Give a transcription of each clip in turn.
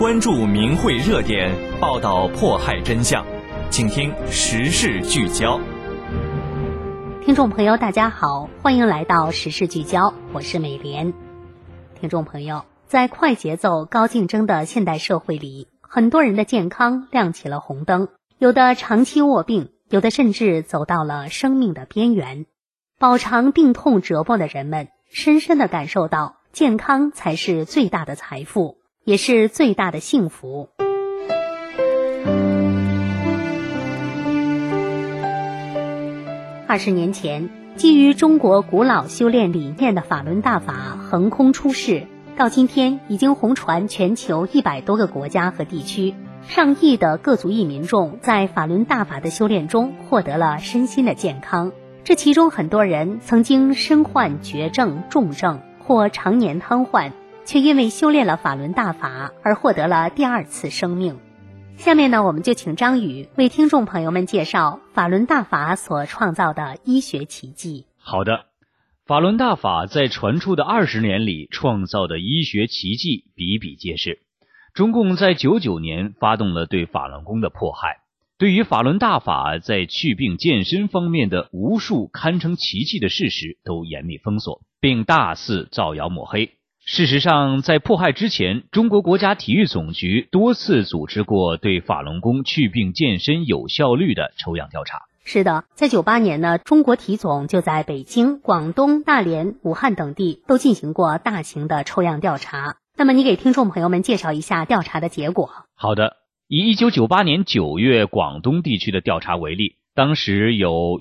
关注名汇热点，报道迫害真相，请听时事聚焦。 听众朋友大家好，欢迎来到时事聚焦，我是美莲。听众朋友，在快节奏高竞争的现代社会里，很多人的健康亮起了红灯，有的长期卧病，有的甚至走到了生命的边缘。饱尝病痛折磨的人们深深地感受到，健康才是最大的财富，也是最大的幸福。20年前，基于中国古老修炼理念的法轮大法横空出世，到今天已经红传全球100多个国家和地区，上亿的各族裔民众在法轮大法的修炼中获得了身心的健康。这其中很多人曾经身患绝症、重症或常年瘫痪，却因为修炼了法轮大法而获得了第二次生命。下面呢，我们就请张宇为听众朋友们介绍法轮大法所创造的医学奇迹。 好的，法轮大法在传出的20年里创造的医学奇迹比比皆是。中共在99年发动了对法轮功的迫害，对于法轮大法在祛病健身方面的无数堪称奇迹的事实都严密封锁，并大肆造谣抹黑。事实上，在迫害之前，中国国家体育总局多次组织过对法轮功祛病健身有效率的抽样调查。 是的，在98年呢，中国体总就在北京、广东、大连、武汉等地都进行过大型的抽样调查。那么你给听众朋友们介绍一下调查的结果。 好的，以1998年9月广东地区的调查为例，当时有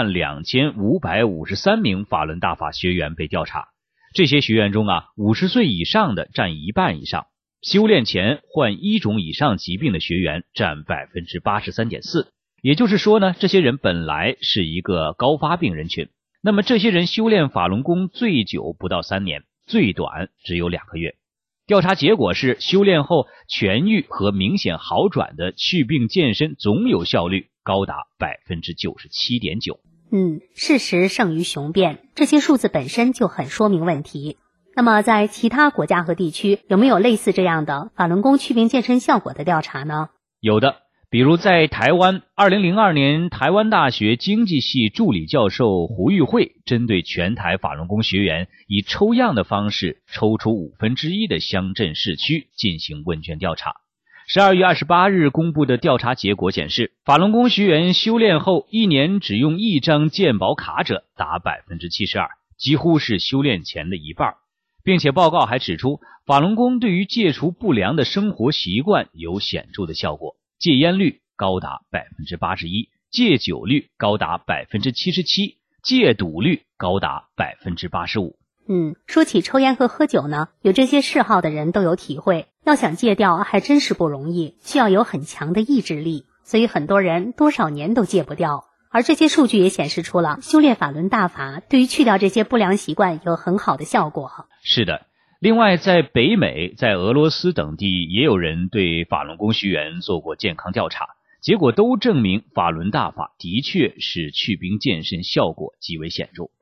12553名法轮大法学员被调查。这些学员中50岁以上的占一半以上，修炼前患1种以上疾病的学员占 83.4%。 也就是说呢，这些人本来是一个高发病人群。那么这些人修炼法轮功最久不到3年，最短只有2个月。调查结果是，修炼后痊愈和明显好转的祛病健身总有效率高达 97.9%。 事实胜于雄辩，这些数字本身就很说明问题。那么在其他国家和地区有没有类似这样的法轮功祛病健身效果的调查呢？ 有的，比如在台湾2002年，台湾大学经济系助理教授胡玉慧针对全台法轮功学员以抽样的方式抽出1/5的乡镇市区进行问卷调查。12月28日公布的调查结果显示，法轮功学员修炼后1年只用1张健保卡者达 72%， 几乎是修炼前的一半。并且报告还指出，法轮功对于戒除不良的生活习惯有显著的效果，戒烟率高达 81%， 戒酒率高达 77%， 戒赌率高达 85%。 说起抽烟和喝酒呢，有这些嗜好的人都有体会，要想戒掉还真是不容易，需要有很强的意志力，所以很多人多少年都戒不掉。而这些数据也显示出了修炼法轮大法对于去掉这些不良习惯有很好的效果。 是的，另外在北美、在俄罗斯等地也有人对法轮功学员做过健康调查，结果都证明法轮大法的确是祛病健身效果极为显著。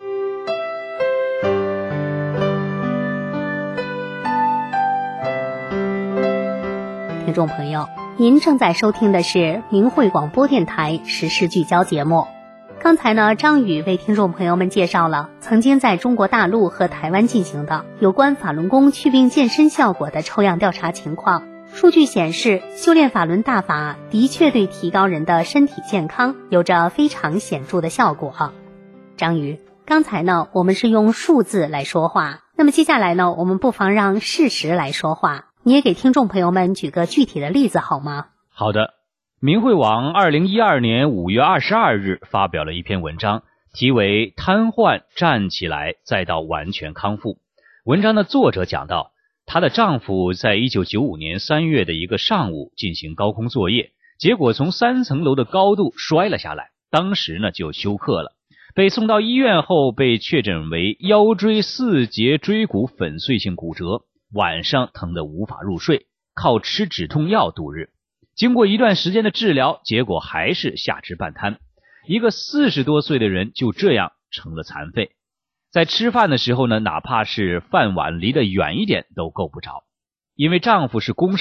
听众朋友，您正在收听的是明慧广播电台时事聚焦节目。刚才呢，张宇为听众朋友们介绍了曾经在中国大陆和台湾进行的有关法轮功祛病健身效果的抽样调查情况。数据显示，修炼法轮大法的确对提高人的身体健康有着非常显著的效果。张宇，刚才呢，我们是用数字来说话，那么接下来呢，我们不妨让事实来说话。你也给听众朋友们举个具体的例子好吗？ 好的，明慧网2012年5月22日发表了一篇文章，题为《瘫痪站起来再到完全康复》。文章的作者讲到，她的丈夫在1995年3月的一个上午进行高空作业，结果从3层楼的高度摔了下来，当时呢就休克了。被送到医院后被确诊为腰椎4节椎骨粉碎性骨折，晚上疼得无法入睡，靠吃止痛药度日。经过一段时间的治疗，结果还是下肢半瘫。一个40多岁的人就这样成了残废。在吃饭的时候呢，哪怕是饭碗离得远一点都够不着。因为丈夫是工伤，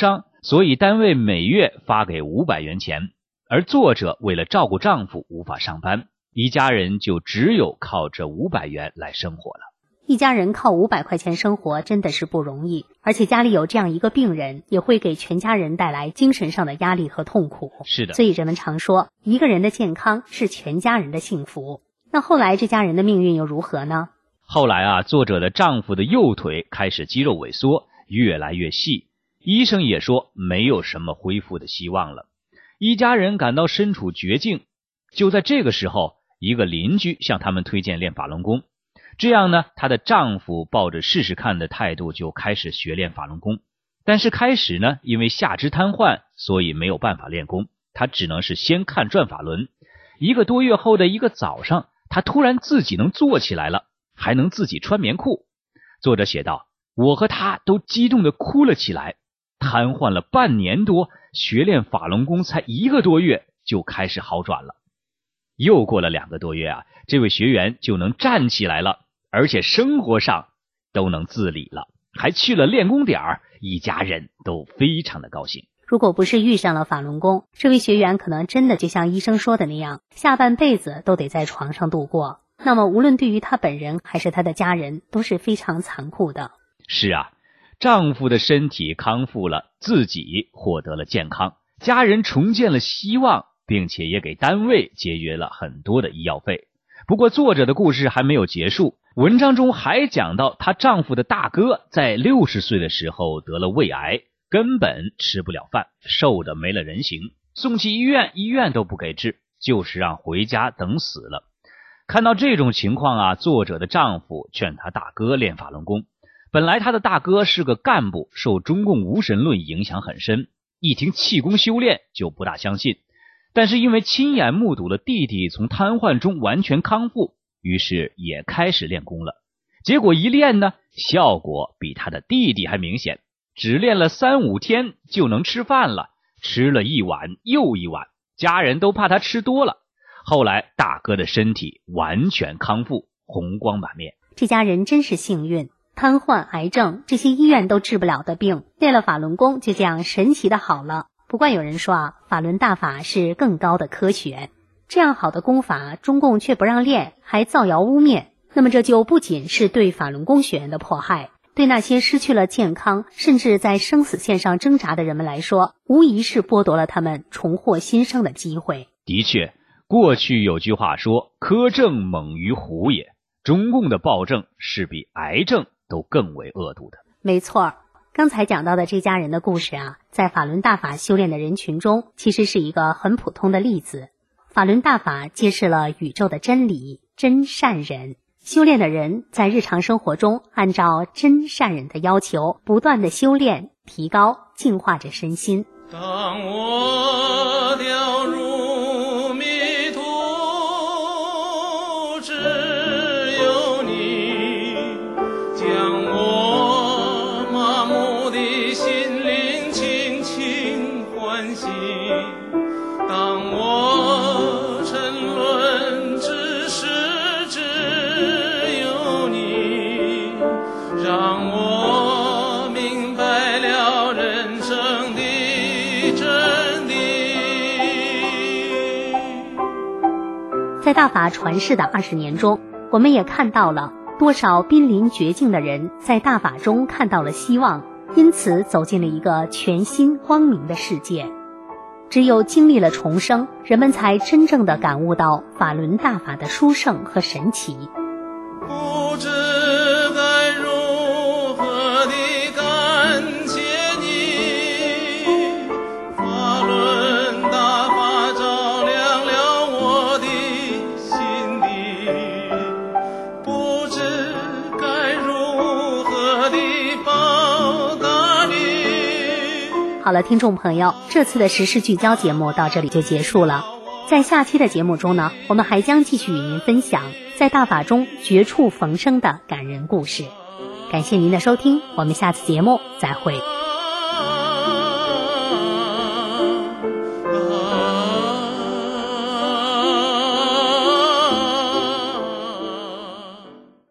所以单位每月发给500元钱，而作者为了照顾丈夫无法上班，一家人就只有靠这500元来生活了。 一家人靠500块钱生活真的是不容易，而且家里有这样一个病人，也会给全家人带来精神上的压力和痛苦。 是的， 所以人们常说，一个人的健康是全家人的幸福。那后来这家人的命运又如何呢？ 后来作者的丈夫的右腿开始肌肉萎缩，越来越细，医生也说没有什么恢复的希望了。一家人感到身处绝境。就在这个时候，一个邻居向他们推荐练法轮功。这样呢，她的丈夫抱着试试看的态度就开始学练法轮功。但是开始呢，因为下肢瘫痪，所以没有办法练功，他只能是先看转法轮。1个多月后的一个早上，他突然自己能坐起来了，还能自己穿棉裤。作者写道，我和他都激动地哭了起来。瘫痪了半年多，学练法轮功才1个多月就开始好转了。又过了2个多月这位学员就能站起来了，而且生活上都能自理了，还去了练功点，一家人都非常的高兴。 如果不是遇上了法轮功，这位学员可能真的就像医生说的那样，下半辈子都得在床上度过。那么无论对于他本人还是他的家人都是非常残酷的。 是丈夫的身体康复了，自己获得了健康，家人重建了希望，并且也给单位节约了很多的医药费。不过作者的故事还没有结束，文章中还讲到她丈夫的大哥在60岁的时候得了胃癌，根本吃不了饭，瘦得没了人形，送去医院，医院都不给治，就是让回家等死了。看到这种情况作者的丈夫劝他大哥练法轮功。本来他的大哥是个干部，受中共无神论影响很深，一听气功修炼就不大相信。但是因为亲眼目睹了弟弟从瘫痪中完全康复，于是也开始练功了。结果一练呢，效果比他的弟弟还明显，只练了3-5天就能吃饭了，吃了1碗又1碗，家人都怕他吃多了。后来大哥的身体完全康复，红光满面。 这家人真是幸运，瘫痪、癌症这些医院都治不了的病，练了法轮功就这样神奇的好了。不过有人说法轮大法是更高的科学，这样好的功法中共却不让练，还造谣污蔑，那么这就不仅是对法轮功学员的迫害，对那些失去了健康甚至在生死线上挣扎的人们来说，无疑是剥夺了他们重获新生的机会。 的确，过去有句话说，苛政猛于虎也，中共的暴政是比癌症都更为恶毒的。 没错，刚才讲到的这家人的故事在法轮大法修炼的人群中，其实是一个很普通的例子。法轮大法揭示了宇宙的真理，真善忍。修炼的人在日常生活中，按照真善忍的要求，不断的修炼、提高、净化着身心。 当我掉入迷途，只有你将我麻木的心灵轻轻唤醒。当我沉沦，只有你让我明白了人生的真理。 在大法传世的20年中，我们也看到了多少濒临绝境的人在大法中看到了希望，因此走进了一个全新光明的世界。只有经历了重生，人们才真正的感悟到法轮大法的殊胜和神奇。 不知该如何地感谢你，法轮大法照亮了我的心底，不知该如何地报答你。 好了，听众朋友，这次的时事聚焦节目到这里就结束了。在下期的节目中呢，我们还将继续与您分享在大法中绝处逢生的感人故事。感谢您的收听，我们下次节目再会。